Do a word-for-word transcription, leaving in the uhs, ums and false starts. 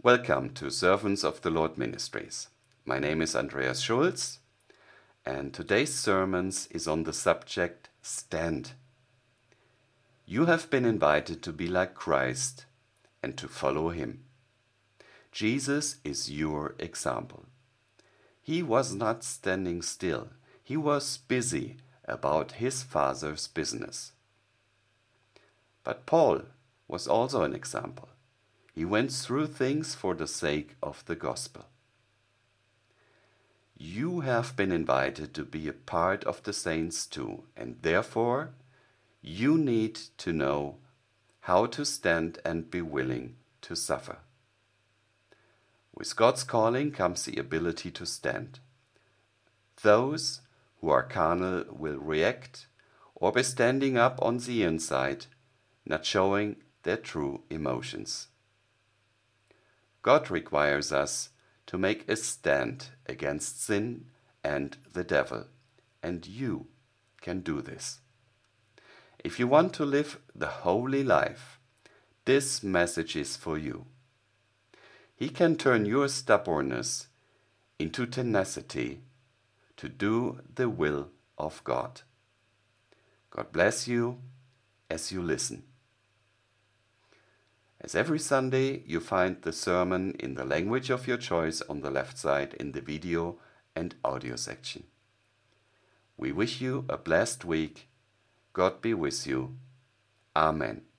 Welcome to Servants of the Lord Ministries. My name is Andreas Schulz, and today's sermon is on the subject Stand. You have been invited to be like Christ and to follow him. Jesus is your example. He was not standing still. He was busy about his Father's business. But Paul was also an example. He went through things for the sake of the gospel. You have been invited to be a part of the saints too, and therefore you need to know how to stand and be willing to suffer. With God's calling comes the ability to stand. Those who are carnal will react or be standing up on the inside, not showing their true emotions. God requires us to make a stand against sin and the devil, and you can do this. If you want to live the holy life, this message is for you. He can turn your stubbornness into tenacity to do the will of God. God bless you as you listen. As every Sunday, you find the sermon in the language of your choice on the left side in the video and audio section. We wish you a blessed week. God be with you. Amen.